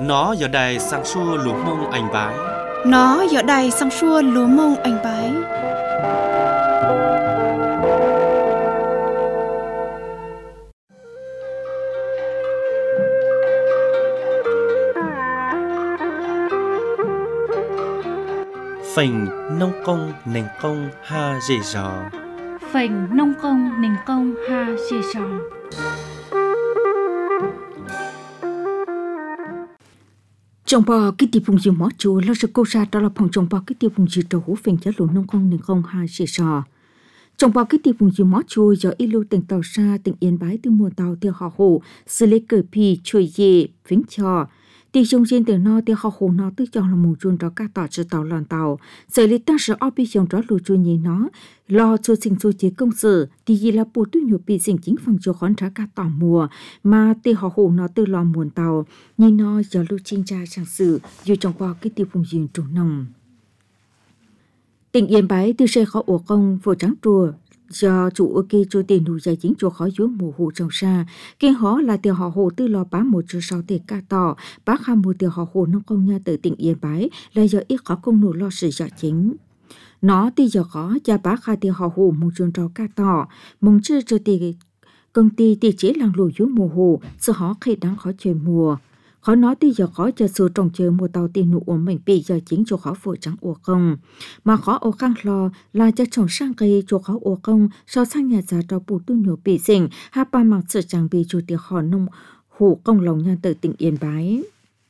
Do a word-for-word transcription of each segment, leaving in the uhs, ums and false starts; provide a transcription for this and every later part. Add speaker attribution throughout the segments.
Speaker 1: Nó giờ đây sang xua lúa mông anh bái.
Speaker 2: Nó giờ đây sang xua lúa mông anh bái.
Speaker 1: Phình nông công nền công ha dễ dò.
Speaker 3: Phình nông công nền công ha dễ dò.
Speaker 4: Trong bò cái tiệp vùng dừa mỏ chùa lo sự câu ra đó là phòng trong bò cái tiệp vùng dừa trầu hú phèn giá lụa nông công nền công ha dễ dò. Trong bò cái tiệp vùng dừa mỏ chùa giờ ilu tỉnh tàu xa tỉnh Yên Bái từ mùa tàu theo họ hồ xử lý cởi pì chui dê phính trò. Tỷ dùng trên từ nó thì họ hồ nó tự cho là một chuồn đó cả tỏ cho tàu lòn tàu xử lý tăng sự opi dùng đó lùi chuồn nhìn nó lo cho sinh cho chế công sự thì gì là bộ tuyên nhiều bị sinh chính phòng cho khán trả cả tàu mùa mà thì họ hồ nó tự lo muôn tàu nhìn nó giờ lưu chính tra trang sự dù trong qua cái tiêu vùng duyên trùng nồng. Tỉnh Yên Bái từ xe khó ổ công vô trắng trùa do chủ ở kia cho tiền đủ giải chính cho khó dưới mùa hồ trồng xa kinh họ là tiền họ hồ tư lo bám một chỗ sau tiền ca tỏ bác ham một tiền họ hồ nông công nha từ tỉnh Yên Bái là giờ ít khó công nụ lo sự giải chính nó thì giờ khó cha bác hai tiền họ hồ một trường trò ca tỏ mong chưa cho tiền công ty tiền chế làng lùi dưới mùa hồ sự họ khi đáng khó chơi mùa khó nói thì giờ khó cho sự trồng chơi một tàu tiền nụ của mình bị giờ chính cho khó phổ trắng ổ công mà khó ổ khăn lo là cho trồng sang cây cho khó ổ công sau sang nhà giá cho bù tu nhiều bị sinh hai ba mặc sự trang bị chủ tiệc họ nông hủ công lòng nhà từ tỉnh Yên Bái.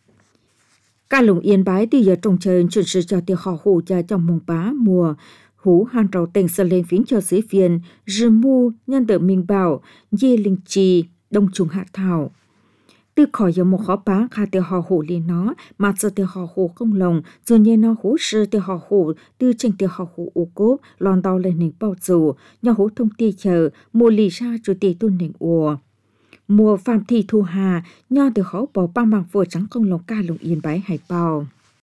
Speaker 4: Cả lùng Yên Bái thì giờ trồng chơi chuyển sự cho tiệc họ hủ cho trong mùng bá mùa hú hàn trầu tỉnh sẽ lên phiến cho sĩ phiền rư mu nhân tự minh bảo dê linh trì đông trùng hạ thảo. Từ khỏi giờ một khó bá khá tiêu họ hủ lên nó mà giờ tiêu họ hủ không lồng rồi như nó hủ sư tiêu họ hủ từ trên tiêu họ hủ ủ cốp lòn tàu lên nền bao dù nhau hủ thông ti chờ mùa lì ra cho tì tuôn nền ùa mùa phạm thị thu hà nhau tiêu họ bỏ ba mạng vừa trắng không lồng ca lồng Yên Bái hải bao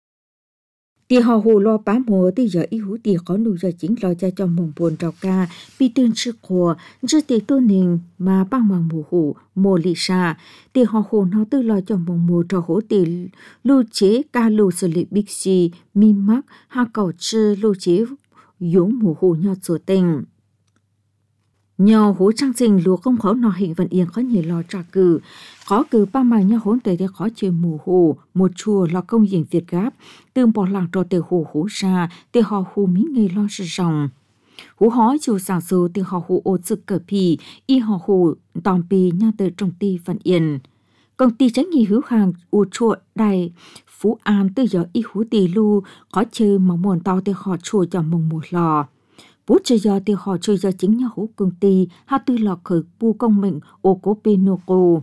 Speaker 4: tì họ hủ lo bá mùa từ giờ ý hủ tì có nụ giờ chính lo cho trong mùng buồn trào ca bị tương sức khổ chưa tì tuôn nền mà băng mạng mùa hủ mùa lì ra tì họ hủ nó từ lo cho mùng mùa trào hủ tì lưu chế ca lưu xử lý big C mi mắc ha cầu chư lưu chế dũng mùa hủ nhau sửa tình nhờ hủ trang trình lúa không khó nọ hình vận yên có nhiều lo trả cử khó cử ba mày nhau hỗn tề để khó chơi mùa hủ một chùa lo công diện Việt Gáp tương bỏ làng trò tề hủ hủ ra tề họ hủ mỹ nghề lo sự ròng hủ hói chủ sản số tề họ hủ ô sự cờ pì y họ hủ tòm pì nhau từ trong ti vận yên công ty trách nhiệm hữu hàng u chùa đài Phú An từ giờ y hủ tì lu khó chơi mà muốn tao tề họ chùa cho mùng một lò bố chơi giờ thì họ chơi giờ chính nhà hữu công ty hai tư lọ khởi bu công mệnh ô cố Pinoco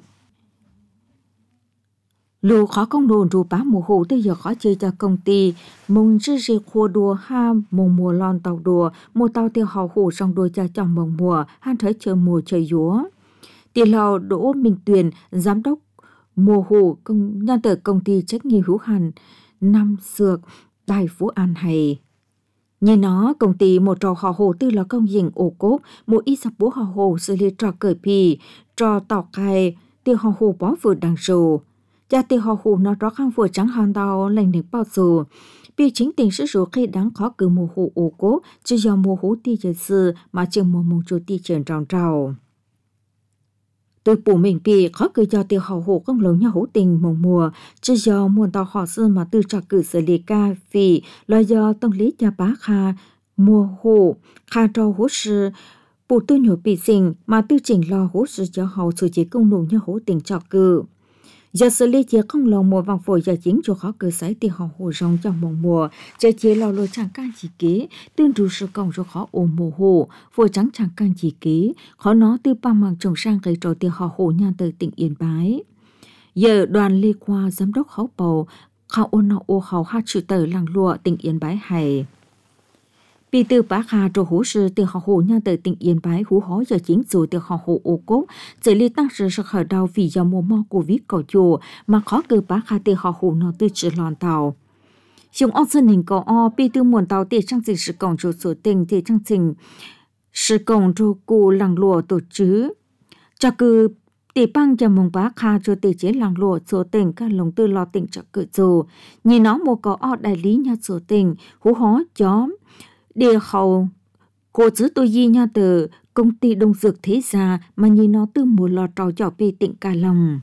Speaker 4: lù khó công đồn rù bá mùa hồ tới giờ khó chơi cho công ty mùng chư dê khua đùa ha mùng mùa lon tàu đùa mùa tàu tiêu họ hồ xong đùa cho chồng mùng mùa han thấy chơi mùa chơi dúa tiền lò Đỗ Minh Tuyền giám đốc mùa hồ công nhân tử công ty trách nhiệm hữu hạn Nam Dược Đài Phú An hay như nó công ty một trò họ hồ tư là công dình ổ cốp một ít sắp bố họ hồ xử lý trò cởi pì trò tỏ khai tiêu họ hồ bó vừa đằng rù cha tiêu họ hồ nó rõ khăn vừa trắng hoàn đau lành được bao dù vì chính tình sự rủ khi đáng khó cử mùa hồ ổ cốp chứ do mùa hồ ti chơi sư mà chừng mùa mùa chủ ti chơi tròn trào tôi bù mình bị khó cử cho tiêu họ hồ công lớn nhau hữu tình mùa mùa chứ do muôn tàu họ sư mà từ trò cử xử lý ca vì là do tâm lý cha bá kha mùa hồ kha trò hữu sư bù tôi nhổ bị sinh mà tư chỉnh lo hữu sư cho họ xử chế công nụ nhau hữu tình trò cử giờ xử lý chế không lòng mùa vàng phổi giờ chính cho khó cử sái tiêu họ hồ rong trong mùa mùa giờ chế lo lô chẳng can chỉ kế tương đủ sự công cho khó ôm mùa hồ phổi trắng chẳng can chỉ kế khó nó từ ba màng trồng sang cây trò tiêu họ hồ nhan từ tỉnh Yên Bái giờ đoàn Lê Khoa giám đốc khấu bầu khảo ôn nọ ô khảo hát chữ tờ làng lụa tỉnh Yên Bái hay Bị từ bá khá trò hữu sư từ họ hồ nha từ tỉnh Yên Bái hữu hóa giờ chính dù từ họ hồ ô cốt sẽ lý tăng sự sự khởi đầu vì do mùa mò của viết cầu chùa mà khó cử bá khá từ họ hồ nó từ chữ lòn tàu. Chúng ông dân hình cầu o bị từ muôn tàu để trang trình sự cộng chủ số tình thì trang trình sự cộng chủ cụ làng lùa tổ chứ. Cho cử tỷ băng cho mong bá kha cho tỷ chế làng lụa số tỉnh các lồng tư lo tỉnh cho cự dù nhìn nó một có ở đại lý nhà số tỉnh hú hó chó địa hậu cô giữ tôi di nha từ công ty đông dược thế gia mà nhìn nó từ một lò trò cho bị tỉnh cả lòng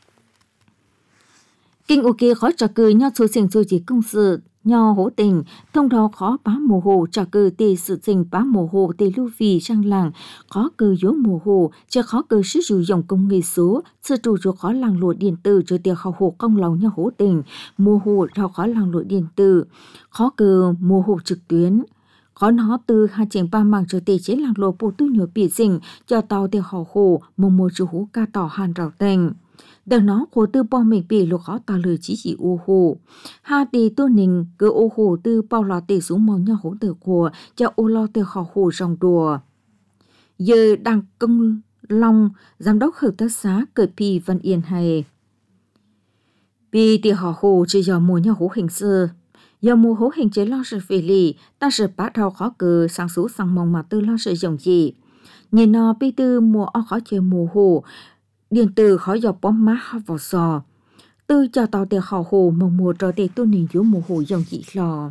Speaker 4: kinh ok khó trả cử nhau số sinh số chỉ công sự nhau hỗ tình thông đó khó bá mồ hồ trả cử tỷ sự tình bá mồ hồ tỷ lưu vì sang làng khó cử yếu mồ hồ chứ khó cử sử dụng dòng công nghệ số sự chủ cho khó làng lụa điện tử cho tiền khảo hồ công lòng nhau hỗ tình mồ hồ cho khó làng lụa điện tử khó cử mồ hồ trực tuyến khó nó từ hai chỉnh ba mạng cho tỷ chế làng lụa bộ tu nhiều bị dình cho tàu tiền khảo hồ mồ mồ chủ hú ca tỏ hàn rào tình đằng nó của tư bao mình bị lục khó tao lời chỉ chỉ ô hồ hai tỷ tôi nình cứ ô hồ tư bao lò tỷ xuống màu nhau hỗ từ của cho ô lo từ khảo hồ rong đùa giờ đang công long giám đốc hợp tác xã cởi pi Văn Yên hay pi tỷ khảo hồ chỉ giờ mùa nhau hỗ hình xưa giờ mùa hỗ hình chế lo sự phê lì ta sự bắt đầu khó cử sang số sang mong mà tư lo sự dòng gì nhìn nó pi tư mùa ở khó chơi mùa hồ điện tử khó dọc bóng má vào sò tư cho tàu tiền khảo hồ mong mùa trò tiền tu nền dưới mùa hồ dòng dị lò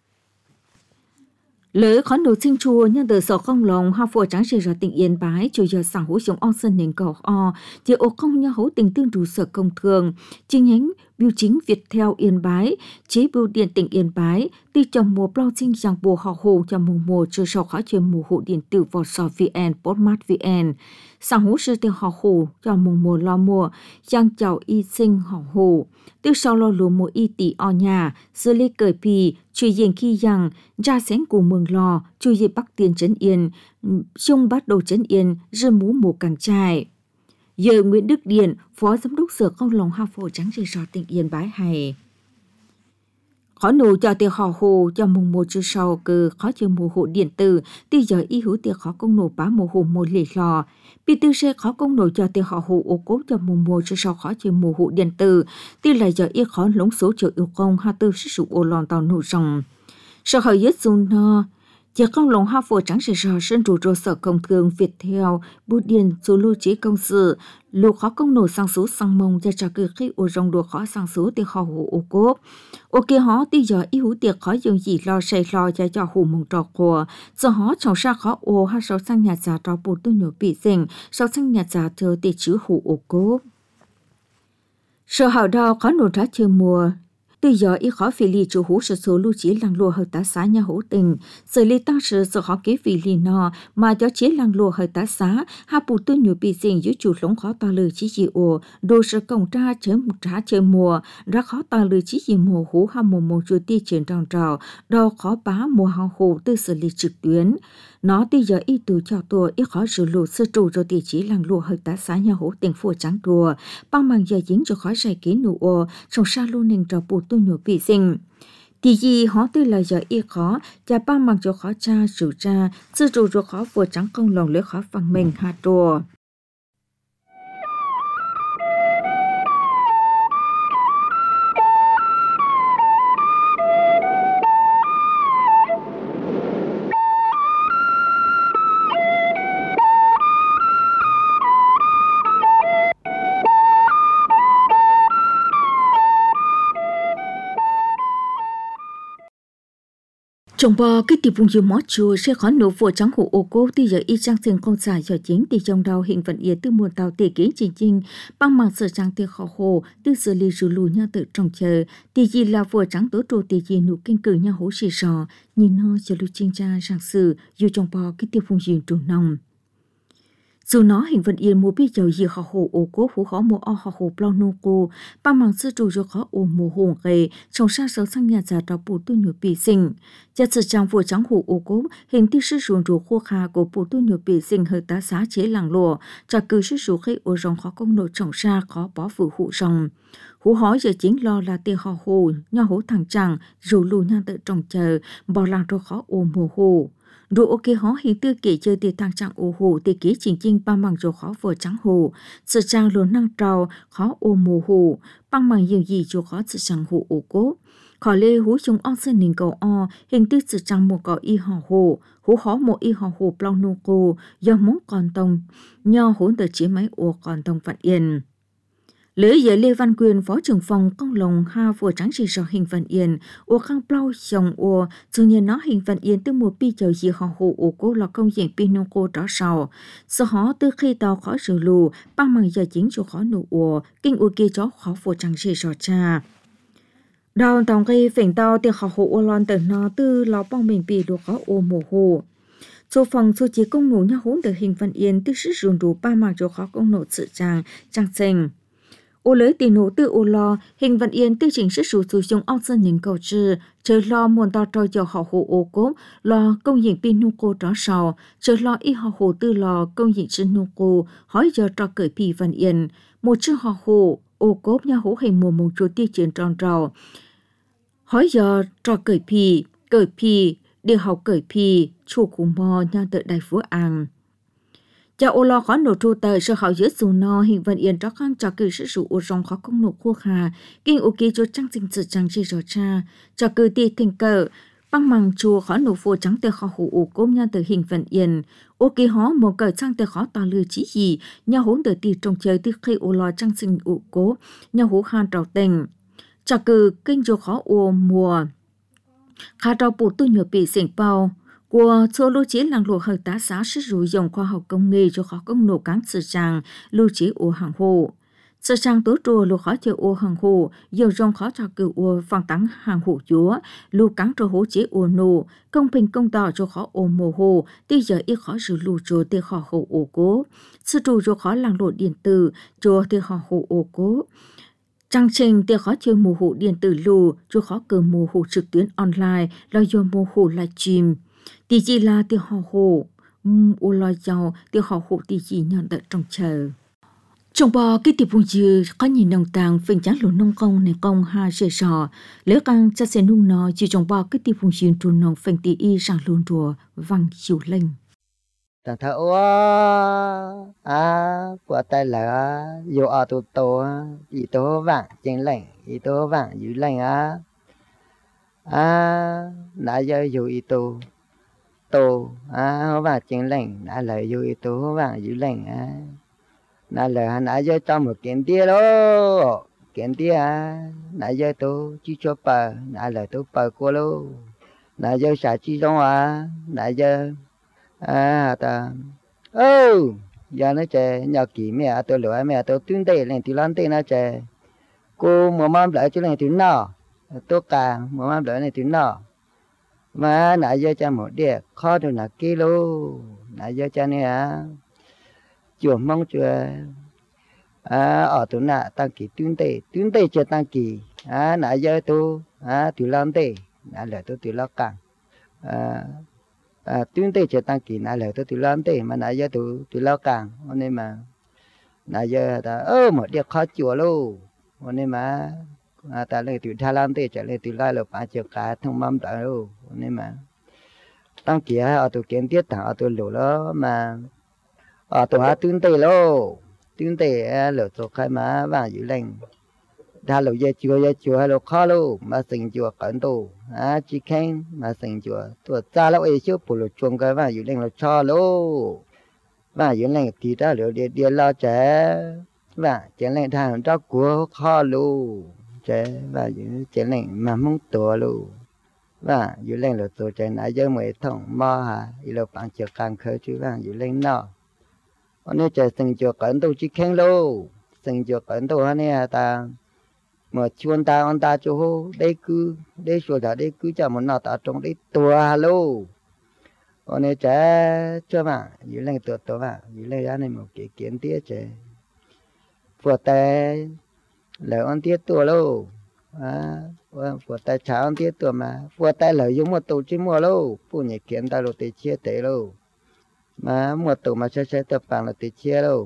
Speaker 4: lỡ khó đầu sinh chùa nhân từ sở không lòng hoa phùa trắng ra tỉnh Yên Bái chủ giờ sản hữu giống on sân nền cầu o chỉ ô không nhau hữu tình tương đủ sở công thường chi nhánh bưu chính Việt theo Yên Bái chế bưu điện tỉnh Yên Bái đi trong mùa bao sinh rằng bùa họ hồ cho mùa mùa chưa sau khó chơi mùa hộ điện tử vào sò vn postmart vn sản hữu sư tiêu họ hồ cho mùa mùa lo mùa giang chào y sinh họ hồ tiêu sau lo lúa mùa y tỷ o nhà sư lê cởi pì truy diện khi rằng ra xén của mường lò truy diện bắc tiền trấn Yên trung bắt đầu trấn Yên rơi mũ mùa càng trai giờ Nguyễn Đức Điền phó giám đốc sở công lòng hoa phổ trắng rì rò tỉnh Yên Bái hay khó nụ cho tiền họ hồ cho mùng một chưa sau cơ khó chơi mùa hộ điện tử tuy giờ y hữu tiền khó công nổ bá mùa hồ một lì lò vì tư sẽ khó công nổ cho tiền họ hồ ô cố cho mùng một chưa sau khó chơi mùa hộ điện tử tuy là giờ y khó lống số chờ yêu công hai tư sử dụng ô lòn tàu nổ rồng sở hỏi nhất dùng nó chỉ công lòng hoa phổ trắng rì rò sân rủ rô sở công thương Việt theo bưu điện số lưu trí công sự lục khó công nổ sang số sang mông cho trả cử khi ô rong đùa khó sang số tiền họ hồ ô cố ok họ tí giờ ý hữu tiệc khó dùng gì lo say lo cho cho hồ mông trò của do họ trồng ra khó ô ha sáu sang nhà già trò bột tôi nhớ bị dình sáu sang nhà già chờ để chữ hồ ô cố sở hảo đào khó nổ ra chơi mùa từ giờ y khó phê lì chủ hữu sở số lưu trí làng lùa hợp tác xã nhà hữu tình sở lý tăng sở sở khó kế phê lì nọ mà cho chế làng lùa hợp tác xã hạ bù tư nhiều bị dình dưới chủ lống khó ta lời chí dị ổ đồ sở công ra chớ một trả chơi mùa ra khó ta lời chí dị mùa hữu hạ mùa mùa chùa ti trên tròn trào đo khó bá mùa hàng hồ tư xử lý trực tuyến nó từ giờ y từ cho tua y khó sử lụt sơ trụ cho địa chỉ làng lùa hợp tác xã nhà hữu tình phùa trắng đùa bằng bằng giờ dính cho khó giải ký nụ ổ trong xa luôn nền trò bù tôi nhổ bị sinh thì gì họ tư là giờ y khó cha bằng bằng cho khó cha sử cha sơ trụ cho khó phùa trắng công lòng lưỡi khó bằng mình hạ đùa trong bò cái tiệp vùng dừa mó chùa sẽ khó nổ vội trắng hồ ô cố thì giờ y trang thường không xài giờ chính thì trong đầu hiện vận yên từ muôn tàu tề kiến trình trình bằng mạng sở trang tiêu khó hồ từ xử lý rủ lù nhau tự trong chờ thì gì là vội trắng tố trồ thì gì nụ kinh cử nhau hố xì sò nhìn nó cho lưu trinh tra sang sử dù trong bò cái tiệp vùng dừa trù nòng dù nó hình vận yên mua biết giàu gì khó hồ ô cố hú khó mua o khó hồ plau nô cô ba mạng sư chủ cho khó ô mùa hồn gầy trong sa sấu sang nhà già trò bù tu nhựa bị sinh cha sự trang vừa trắng hồ ô cố hình tí sư ruộng rùa khô kha của bù tu nhựa bị sinh hơi tá xá chế làng lùa cha cứ sư rùa khi ô rong khó công nội trọng sa khó bỏ vừa hụ rong hú hỏi giờ chính lo là tiền họ hồ nhau hố thằng chàng rồi lù nhau tự trồng chờ bỏ làng rồi khó ô mùa hồ rồi ok họ hiện tư kể chơi tiền thang trạng ô hồ thì kỹ chỉnh chinh ba bằng rồi khó vừa trắng hồ sự trang luôn năng trào khó ô mồ hồ bằng bằng nhiều gì cho khó sự sang hồ ô cố khó lê hú chung ong sơn ninh cầu o hình tư sự trang một cỏ y hò hồ hú khó một y hò hồ plong nô cô do muốn còn tông nho hốn tờ chế máy ô còn tông Vạn Yên. Lễ giờ Lê Văn Quyền phó trưởng phòng công lồng ha vừa trắng chỉ rõ hình Vạn Yên ô khang plau chồng ô dù nhiên nó hình Vạn Yên từ một pi chờ gì họ hồ ô cô là công diện pi nông cô đó sau sau họ từ khi tàu khó sửa lù bằng bằng giờ chính cho khó nụ ô kinh ô kia chó khó vừa trắng chỉ rõ cha đào tòng cây phèn tàu thì họ hồ ô lon từ nó từ lò bong mình pi đồ khó ô mồ hồ số phòng số chỉ công nụ nhau hỗn từ hình Vạn Yên từ sức rùn đủ ba mặt cho khó công nụ sự trang trang sinh ô lưới tiền nổ từ ô lo hình Vạn Yên tiêu chỉnh sức sử dụng dùng ong sơn những cầu trừ chờ lo muôn to trôi cho họ hồ ô cốp lo công diện pin nô cô đó sau chờ lo y họ hồ tư lo công diện trên nô cô hỏi giờ cho cởi pì Vạn Yên một chiếc họ hồ ô cốp nhau hổ hình mùa mùng chúa tiêu chuyển tròn trò hỏi giờ cho cởi pì cởi pì điều học cởi pì chu cùng mò nhau tự đại phú an cho ô lo khó nổ tru tờ sơ khảo giữa dù no hình Vạn Yên cho khăn cho cử sự sụ ô rong khó công nổ khu hà kinh ô ký cho trang sinh sự trang chi rõ cha cho cử ti thành cờ băng măng chùa khó nổ phù trắng tờ khó hủ ô cốm nha từ hình Vạn Yên ô ký hó một cờ trang tờ khó tòa lừa chỉ gì nhà hốn tờ ti trong chơi từ khi ô lo trang sinh ô cố nhà hố khan trào tình cho cử kinh cho khó ô mùa khá trào bù tu nhựa bị xỉn bao của số lưu trí làng lộ hợp tá xã sử dụng dòng khoa học công nghệ cho khó công nổ cán sự trang lưu trí ô hàng hồ. Sự trang tố trùa lưu khó chơi ô hàng hồ, dòng dòng khó cho cử ô phang tắng hàng hồ chúa, lưu cán cho hố chế ô nổ, công bình công tỏ cho khó ô mồ hồ, tí giờ ít khó sử lưu trùa tê khó hồ ô cố. Sự trù cho khó làng lộ điện tử, trùa tê khó hồ ô cố. Trang trình tê khó chơi mồ hồ điện tử lưu, cho khó cử mồ hồ trực tuyến online, là do mồ hồ livestream. Tỷ chỉ là tiêu họ hồ, ô lo giàu tiêu họ hồ tỷ chỉ nhận đợi trong chờ. Trong bò cái tiệp vùng dư có nhìn nông tàng phình chán lộ nông công này công ha dễ sò, lỡ căng cha sẽ nung nó chỉ trong bò cái tiệp vùng dư trù nông phình tỷ y sang luôn rùa văng chiều lên.
Speaker 5: Tàng thở ô à của tay là dù ở tù tổ ý tố vàng trên lệnh ý tố vàng dưới lệnh á à nãy giờ dù ý tố tổ à họ vào trên lệnh nãy lời dù ý tố vàng dưới lệnh á nãy lời nãy giờ cho một kiện tia đó kiện tia à nãy giờ tôi chỉ cho bờ nãy lời tôi bờ cô lô nãy giờ xả chi trong à nãy giờ à ta ô giờ nó chơi nhà kỳ mẹ tôi lừa mẹ tôi tuyên tệ lên thì lan tệ nó chơi cô mua mắm lại cho lên thì nọ tôi cả mua mắm lại này thì nọ mà nãy giờ cha một đĩa khó được là kilo nãy giờ cha này à chùa mong chùa à ở tụi nãy tăng kỳ tuyên tệ tuyên tệ chơi tăng kỳ à nãy giờ tôi à thì lan tệ nãy giờ tôi thì lo càng à à tuyên tệ chơi tăng kỳ nãy giờ tôi thì lan tệ mà nãy giờ tôi thì lo càng nên mà nãy giờ ta ơ một đĩa khó chùa luôn nên mà à ta lấy từ Thái Lan tới trở lại từ lại là ba triệu cả thông mắm đó luôn nên mà tăng kỳ ở tụ kiến tiết thằng ở tụ lỗ đó mà ở tụ hai tuyên tệ luôn tuyên tệ lỗ tụ khai má vàng dữ lành đã lỗ giờ chùa giờ chùa hay lỗ khó luôn mà sinh chùa cẩn tụ à chỉ khen mà sinh chùa tụ cha lão ấy chứ bù lỗ chuông cái vàng dữ lành lỗ cho luôn vàng dữ lành thì ta lỗ địa địa lo trẻ và chuyện này thằng đó của khó luôn chế và những chuyện này mà muốn tổ luôn và những lần là tổ chế nãy giờ mới thông mò hả yêu bạn chưa càng khơi chứ và những lần nọ nên chế sinh cho cẩn tôi chỉ khen luôn sinh cho cẩn tôi hắn này ta mà chuồn ta ông ta cho hô đây cứ đây số đó đây cứ cho một nọ ta trong đây tua luôn nên chế cho mà những lần tổ tổ mà những lần này một cái kiến tiết chế phật tay lời ăn tiết tua luôn à phật tay cháo ăn tiết tua mà phật tay lời dùng một tổ chỉ mua luôn phụ nhị kiến ta luôn tiền chia tế luôn mà một tổ mà sẽ sẽ tập bằng là tiền chia luôn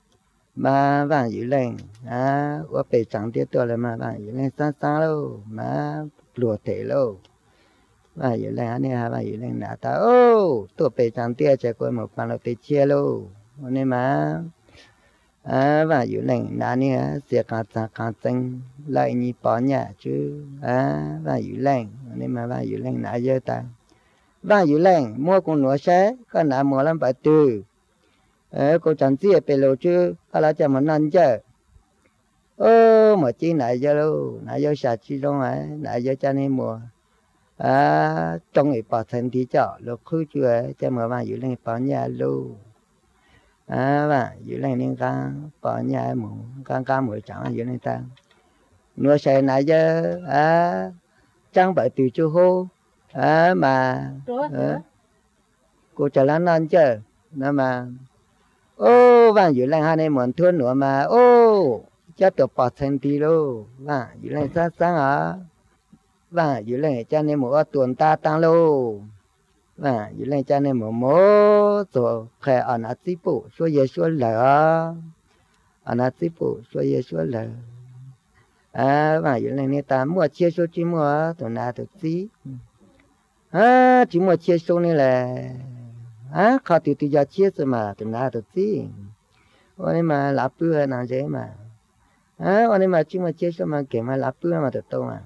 Speaker 5: mà vàng dữ lành à ở bể trắng tiết tua là mà vàng dữ lành sáng sáng luôn mà lùa thể luôn vàng dữ lành anh này vàng dữ lành nã ta ô tổ bể trắng tiết chỉ có một bằng là tiền chia luôn nên mà à và dù lệnh nà nè sẽ càng càng càng chân lại như bỏ nhà chứ à và dù lệnh nên mà và dù lệnh nà giờ ta và dù lệnh mua con nửa xe có nà mua làm bài từ ờ cô chẳng chia bề lộ chứ có là cho mình ăn chứ ô mà chi nãy giờ đâu nãy giờ sạch chi đâu ấy nãy giờ cho nên mua à trong cái bảo thân thì chợ lúc khứ chưa cho mà và dù lệnh bỏ nhà luôn à và dù lệnh nên càng bỏ nhà mù càng càng mới chẳng dù lệnh ta nửa xe nãy giờ à chẳng bài từ chú hô à mà à, cô trả lăn ăn chứ nó mà ô và dù lệnh hai này muốn thua nữa mà ô chắc được bảo thân thì luôn và dù lệnh sát sáng à và dù lệnh cho nên một tuần ta tăng luôn và dù lệnh cho nên một mố rồi khẽ ở nát tí bộ số giờ số lỡ ở nát tí bộ số giờ số lỡ à và dù lệnh này ta mua chia số chỉ mua tuần nào được tí à chỉ mua chia số này là à khó từ từ giờ chia rồi mà tuần nào được tí ôi mà lắp bữa nào dễ mà à ôi mà chỉ mua chia số mà kể mà lắp bữa mà được đâu mà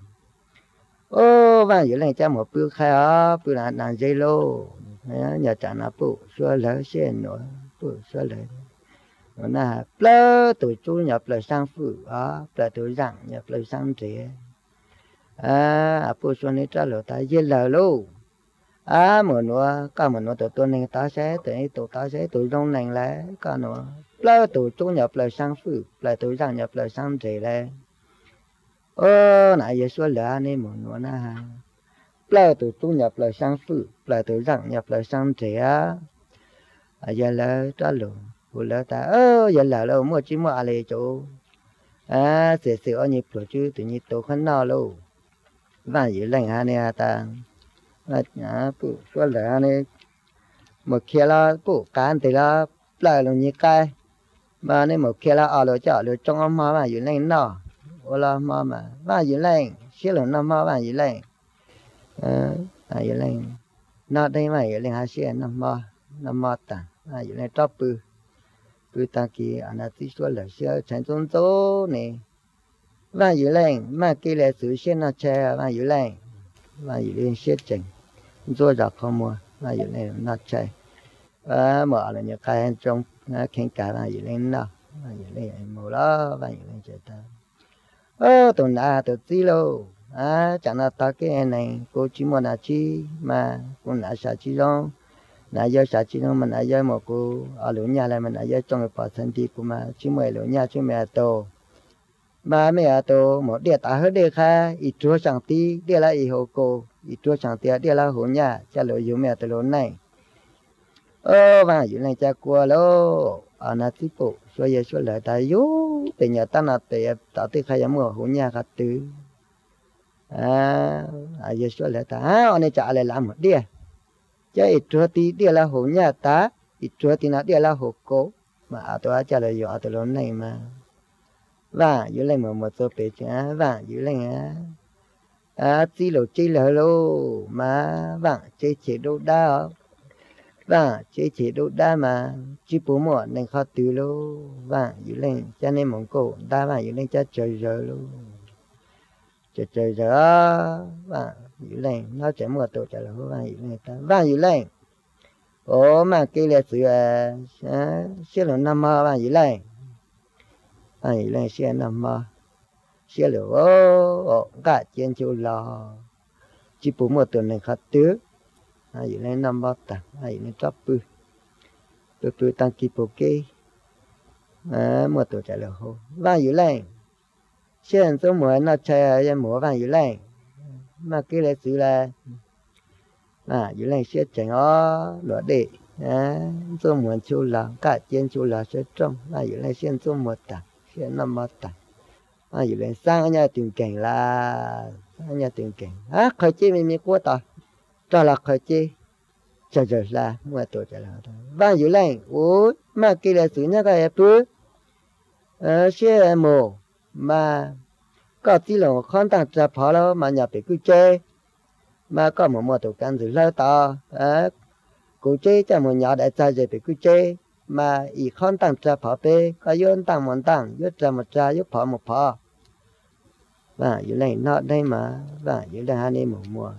Speaker 5: ô và dù lệnh cho một bữa khai á bữa là nàng dây lô nhà trả nạp bộ xua lỡ xe nữa bộ xua lỡ nó là tụi chú nhập lời sang phụ á là tụi rằng nhập lời sang trẻ à bộ xua này trả lời ta dây lỡ lô à mà nó cả mà nó tụi tôi này ta sẽ tụi tụi ta sẽ tụi trong này là cả nó là tụi chú nhập lời sang phụ là tụi rằng nhập lời sang trẻ là ô nãy giờ số lỡ nên một nó na là từ tu nhập lời sang phụ là từ rằng nhập lời sang trẻ à giờ là trả lời của lỡ ta ơ giờ là đâu mua chỉ mua à lê chỗ à sẽ sẽ ở nhịp rồi chứ tự nhiên tổ khăn nào đâu và giờ lành ha nè ta là nhá phụ số lỡ này một kia là phụ cán thì là là luôn như cái mà nên một kia là ở lối chợ lối trong âm mà giờ lành nào là mà mà và gì lên xí lượng năm mà và gì lên ờ à gì lên nó đây mà gì lên hai xí năm mà năm mà ta à gì lên top bự bự ta kia anh ta chỉ số là xí thành trung số này và gì lên mà kia là sự xí nó chơi và gì lên và gì lên xí chỉnh rồi đã không mua và gì lên nó chơi à mở là những cái trong khen cả và gì lên nó và gì lên mua đó và gì lên chơi ta ơ tuần nào tuần gì lâu à chẳng là ta cái này cô chỉ muốn là chi mà cô nãy sao chi đâu nãy giờ sao chi đâu mà nãy giờ một cô ở lối nhà này mà nãy giờ trong cái bảo thân thì cô mà chỉ mười lối nhà chỉ mẹ tổ mà mẹ tổ một đĩa ta hết đĩa kha ít chúa chẳng tí đĩa là ít hồ cô ít chúa chẳng tí đĩa là hồ nhà cha lối dù mẹ từ lối này ơ và dù này cha qua lô ở nãy tí bộ số giờ số lại ta yếu từ nhà ta là từ tạo từ khai mua hồ nhà khác từ à à giờ số lại ta à anh ấy trả lại làm một đĩa chứ ít chúa tí đĩa là hồ nhà ta ít chúa tí nó đĩa là hồ cô mà à tôi trả lời dọa từ lối này mà và dưới lên một một số bể chả và dưới lên á à chỉ lộ chỉ lỡ lô mà và chỉ chỉ đâu đa và chỉ chỉ đâu đa mà chỉ bố mẹ nên khó từ lô và dưới lên cho nên mong cô đa và dưới lên cho trời rồi luôn trời trời rồi và dưới lên nó chỉ một tổ trả lời và dưới lên ta và dưới lên ồ mà kia là sự à xí lộ năm mơ và dưới lên ai lên xe nằm mà xe lửa ô cả trên chỗ lò chỉ bố một tuần này khát tứ ai lên nằm bao tặng ai lên chóp bự bự bự tăng kịp bộ kê à một tuần chạy lửa hồ vang dữ lên xe số mùa nó chạy ra mùa vang dữ lên mà cái là sự là à dữ lên xe chạy ó lửa đệ à số mùa chỗ lò cả trên chỗ lò sẽ trong ai lên xe số một tặng xe năm mươi tặng, à giờ lên sang ở nhà tiền cảnh là ở nhà tiền cảnh, à khởi chi mình mình qua ta, cho là khởi chi, chờ chờ là mua tổ chờ là, vang giờ lên, ôi mà kia là sự nhà cái bữa, ờ xe mồ mà có tí là con tăng trả phá lo mà nhà bị cứ chơi, mà có một một tổ căn dự lâu to, à cụ chơi cho một nhà đại gia giờ bị cứ chơi. mà ý con tăng trả phá bê có yến tăng một tăng yến trả một trả yến phá một phá và yến lên nó đây mà và yến lên hai này một mùa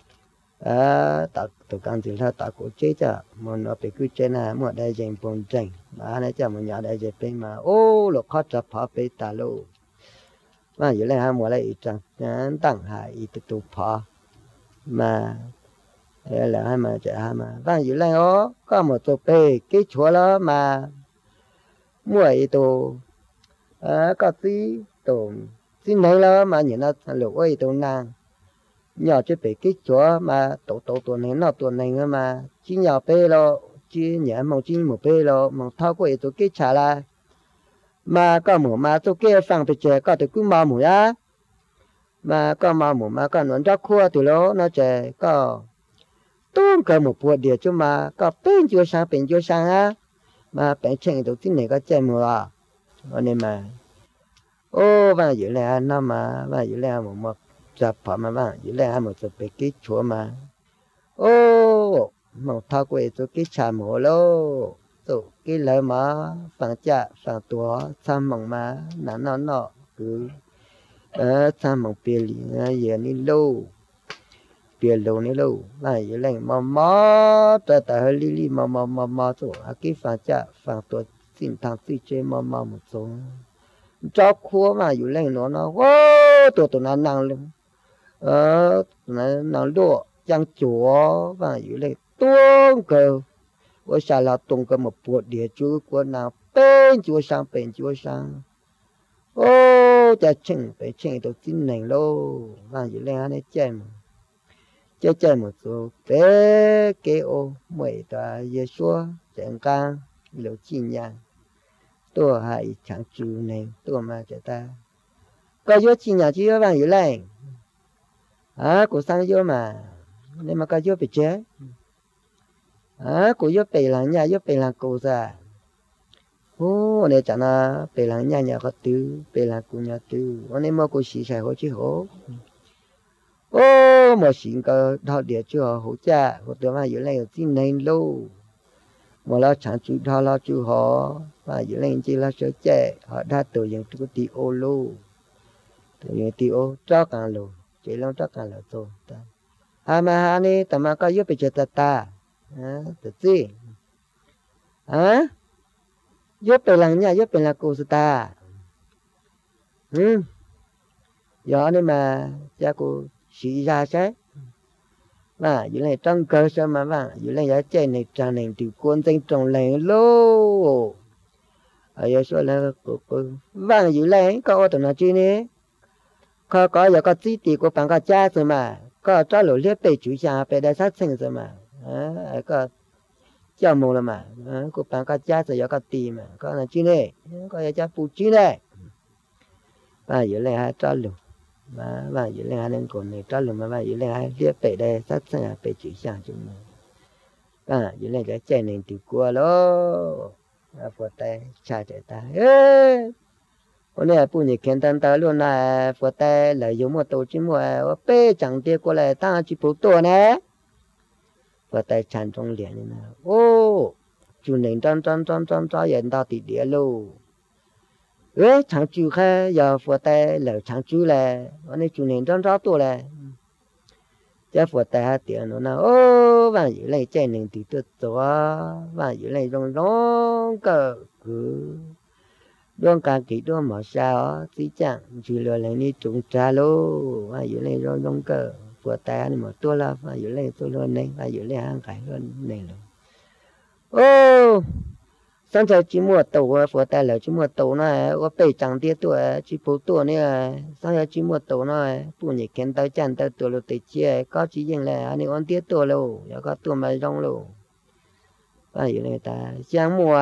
Speaker 5: à ta tụi con chỉ là ta cố chế cho mà nó bị cứ chế này mà đại diện bồn tranh mà này cho mình nhà đại diện bên mà ô lục khó trả phá bê ta lô và yến lên hai mùa lại ý tăng tăng hai ý tụt tụt phá mà thế là hai mà chạy hai mà vang dữ lên ó có một tổ bê cái chúa đó mà mua ấy tổ à có tí tổ tí này đó mà nhìn nó lục ấy tổ nàng nhỏ chứ bị cái chúa mà tổ tổ tổ này nó tổ này mà chỉ nhỏ bê lo chỉ nhẹ mong chỉ một bê lo mong thao qua tổ cái trả lại mà có một mà tổ kia phẳng bị chạy có tổ cứ mò mũi á mà có mò mũi mà có nón rác khua từ đó nó chạy có tôi có một bộ địa chứ mà có bên chưa sang bên chưa sang á mà bên trên đầu tiên này có chơi mùa à nên mà ô và dưới này nó mà và dưới này một một chập phở mà và dưới này một chập cái cái chúa mà ô một thao quay cho cái trà mùa lô rồi cái lời mà phẳng chả phẳng tua sang mỏng mà nó nó nó cứ ờ sang mỏng bìa lì giờ ní lâu bìa lâu ní lâu là dưới này mà mà ta ta hơi li li mà mà mà mà rồi cái phẳng chả phẳng tua xin thằng xin chơi mà mà một số cho khua mà dưới này nó nó ô tụi tụi nó năng luôn ờ nó nó đua chẳng chúa và dưới này tuông cờ với sao là tuông cờ một bộ địa chú của nào bên chúa sang bên chúa sang ô cha chừng phải chừng tôi tin này lô và dưới này anh ấy chơi mà chơi chơi một số bé cái ô mày ta về xua chẳng can liệu chi nhang tôi hay chẳng chịu này tôi mà cho ta có vô chi nhà chứ và dưới này à của sang vô mà nên mà có vô bị chết à của vô bị là nhà vô bị là cô ra ô này chẳng là bị là nhà nhà có tư bị là của nhà tư nên mà cô xí xài hỗ chứ hỗ ô mà xí cái thọ địa chưa hỗ cha của tôi mà dưới này ở trên này lâu mà lo chẳng chú thọ lo chú họ và dưới này chỉ là sửa trẻ họ đã tự nhận cái tí ô lô tự nhận tí ô cho càng lô chỉ lo cho càng lô thôi à mà hà này tao mà có giúp bị chết ta à tự gì à giúp bị làm nhà giúp bị làm cô ta ừ giờ này mà cha cô xí ra xét và dưới này trong cơ sở mà và dưới này giá chơi này tràn này từ quân danh trồng lẻ lô ở dưới số là cô cô và dưới này có tụi nó chi nè có có giờ có tí tí của bạn có cha rồi mà có cho lũ liếp bị chủ nhà bị đại sát sinh rồi mà à có chào mừng là mà à, của bạn có cha rồi giờ có tí mà có là chi nè có giờ cha phụ chi nè và dưới này hai cho lũ mà và dưới này hai nên còn này cho lũ mà và dưới này hai liếp bị đại sát sinh bị chủ nhà chúng mà và dưới này cái chơi này từ qua đó và phụ tay cha chạy ta ê hôm nay phụ nữ khen tận ta luôn là phụ tay lợi dụng một tổ chức một bê chẳng tiếc qua lại ta chỉ phụ tổ nè phụ tay chăn trong liền này ô chủ nên trong trong trong trong trong hiện到地địa luôn ê chẳng chú khai giờ phụ tay lợi chẳng chú là hôm nay chủ nên trong trong tổ là cho phụ tay hai tiền nó nào ô và dưới này chơi nên từ từ tổ và dưới này rong rong cờ cứ đón cả kỹ đón mà sao tí chẳng chỉ là lại đi trúng trà lô và dưới này rong rong cờ phụ tay này mà tôi là và dưới này tôi luôn này và dưới này hàng cái luôn này luôn ô sáng giờ chỉ mua tàu phụ tay là chỉ mua tàu này có bảy chẳng tiếc tuổi chỉ phụ tuổi này sáng giờ chỉ mua tàu này phụ nữ khen tao chẳng tao tuổi lúc tới chia có chỉ riêng là anh ấy tiếc tuổi luôn giờ có tuổi mà rong luôn và dưới này ta sáng mua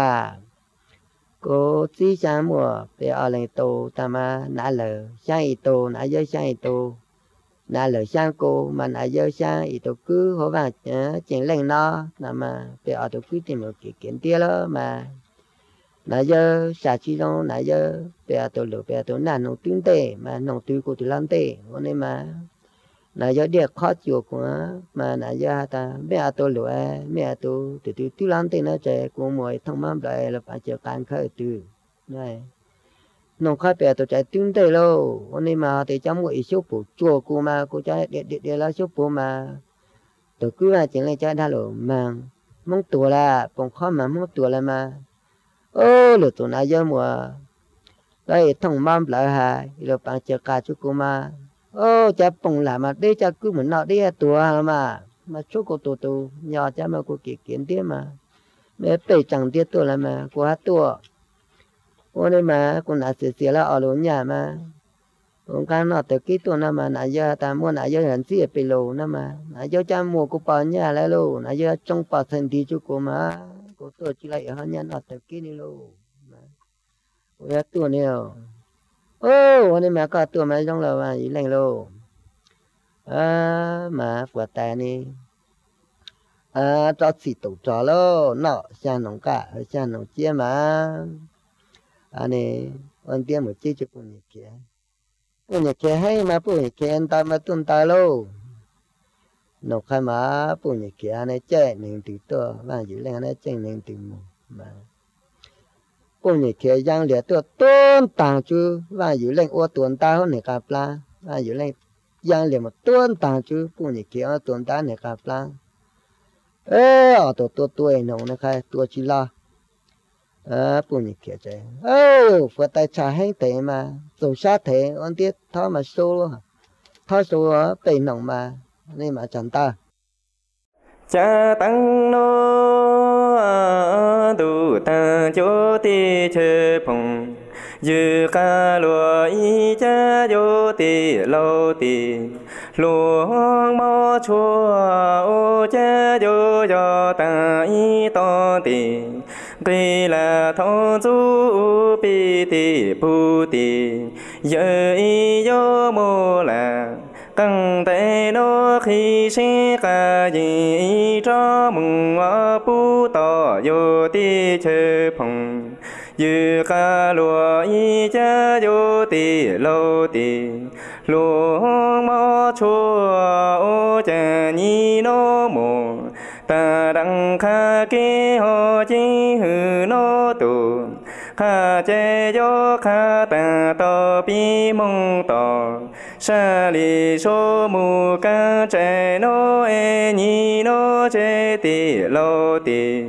Speaker 5: cô chỉ sáng mua về ở lại tàu ta mà nãy lờ sáng ít tàu nãy giờ sáng ít tàu nãy lờ sáng cô mà nãy giờ sáng ít tàu cứ hổ vàng chuyện lên nó nà mà về ở tàu cứ tìm một cái kiện tiếc đó mà nãy giờ xả chi đâu nãy giờ về tàu lửa về tàu nàn nông tuyến tê mà nông tuyến của tụi lan tê nên mà nãy giờ đi khó chịu quá mà nãy giờ ta mẹ tôi lúa mẹ tôi từ từ từ làm thế nó chạy cũng mỗi thằng mam lại là phải chờ can khởi từ này nông khai bè tôi chạy tương tới lâu hôm nay mà thì trong một số phụ chùa cô mà cô chạy để để để là số phụ mà tôi cứ là chuyện này chạy đã rồi mà mong tuổi là còn khó mà mong tuổi là mà ô lửa tuổi nãy giờ mùa đây thằng mam lại hà rồi phải chờ cả chú cô mà ô cha bông là mà đây cha cứ muốn nói đây tuổi mà mà số cô tuổi tuổi nhỏ cha mà cô kỹ kiến thế mà mẹ phải chẳng tiếc tuổi là mà cô hát tuổi hôm nay mà cô nói xí xí là ở luôn nhà mà ông can nói tới cái tuổi nào mà nãy giờ ta mua nãy giờ hẳn xí ở bên lầu nào mà nãy giờ cha mua cô bảo nhà lại luôn nãy giờ trong bảo thân đi chú cô mà cô tuổi chỉ lại ở nhà nói tới cái này luôn mà cô hát tuổi nhiều ô hôm nay mà có tuổi mà trong lầu mà gì lành luôn à mà quả tài này à cho xí tổ trò luôn nọ sang nông cả sang nông chia mà anh này anh tiêm một chiếc cho cô nhỉ kia cô nhỉ kia hay mà cô nhỉ kia anh ta mà tuân ta lâu nó khai mà cô nhỉ kia anh ấy chạy nên từ to và giữ lên anh ấy chạy nên từ mù mà cô nhỉ kia giang liệt tôi tuân tàng chứ và giữ lên ô tuân ta hơn này cặp la và giữ lên giang liệt một tuân tàng chứ cô nhỉ kia tuân ta này cặp la ê ở tổ tổ tuổi nó nó khai tuổi chỉ la à bùn nhỉ kia chứ ô phải tay trả hết thế mà rồi sát thế anh tiếc thao mà sâu luôn thao sâu ở bên nòng mà nên mà chẳng ta
Speaker 6: cha tăng nó tu ta cho ti chơi phong dư ca lúa y cha yo ti lâu ti lúa mò chua ô cha yo yo ta y to ti kỳ là thọ du bi ti bu ti giờ y yo mô là căng tay nó khi sẽ cả gì cho mừng ở bu tỏ yo ti chơi phong dư ca lúa y cha yo ti lâu ti lúa mò chua ô cha nhi nó mồ ta đăng kha kế ho chi hư nó tu kha che yo kha ta to bi mong to sa li so mu ca che no e ni no che ti lo ti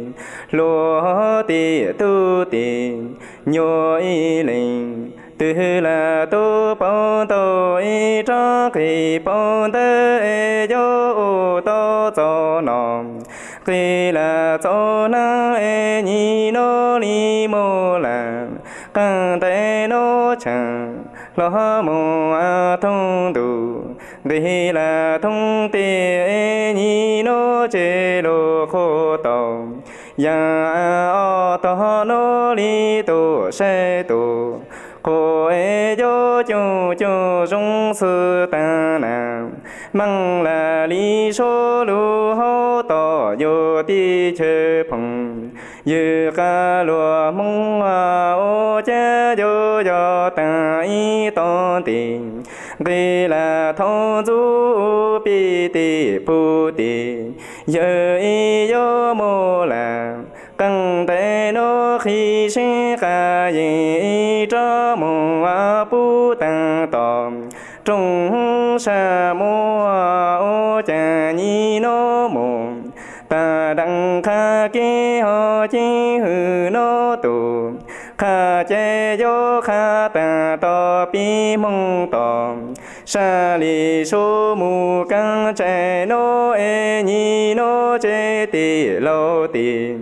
Speaker 6: lo ti tu ti nyo y linh từ là tu bao tô y cho kỳ bao tơ e yo to cho nòng kỳ là cho na e ni no li mô là căng tay nó chẳng lo mô a thông đủ kỳ là thông tì e ni no chế lô khô tàu ya o to no li tu se tu cô e yo chu chu rong sư ta nam mang là lý số lu hô to yo ti chê phong như ca lúa mong a ô cha yo yo ta y to tình kỳ là thọ du bi ti pu ti giờ y yo mô là căng tay nó khi sẽ cả gì cho mong a pu tăng tòm trong sa mô ô cha nhi nó mong ta đăng kha kế ho chi hư nó tu kha che yo kha ta to bi mong tòm sa li số mu căng che nó e nhi nó che ti lâu ti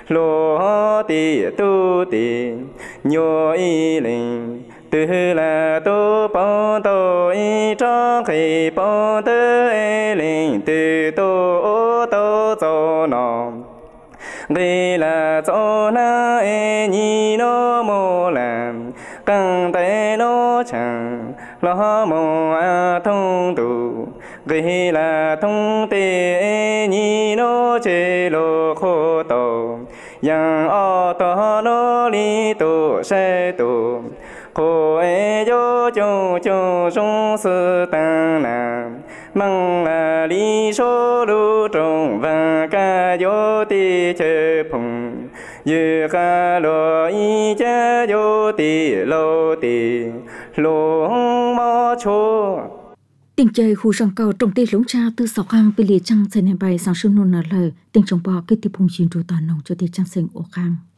Speaker 6: lô ti tu ti nhô y linh từ là tu bao tô y cho khi bao tơ e linh từ tu ô tô cho nó kỳ là cho na e nhi nó mô làm căng tay nó chẳng lo mô a thông tu kỳ là thông tê e nhi nó chế lô khô tàu yang o to no li tu se tu cô e yo chu chu sung sư tăng nam măng à lý số lu trồng và ca vô ti chê phùng dư ca lo y cha vô ti lâu ti lô mò chô
Speaker 4: tình chơi khu rong cầu trồng tê lũng cha từ sáu khang về lìa trăng xây nên bài sáng sớm nôn nở lời tình trồng bò kết tiếp hùng chín trụ toàn nông cho tê trăng sinh ô khang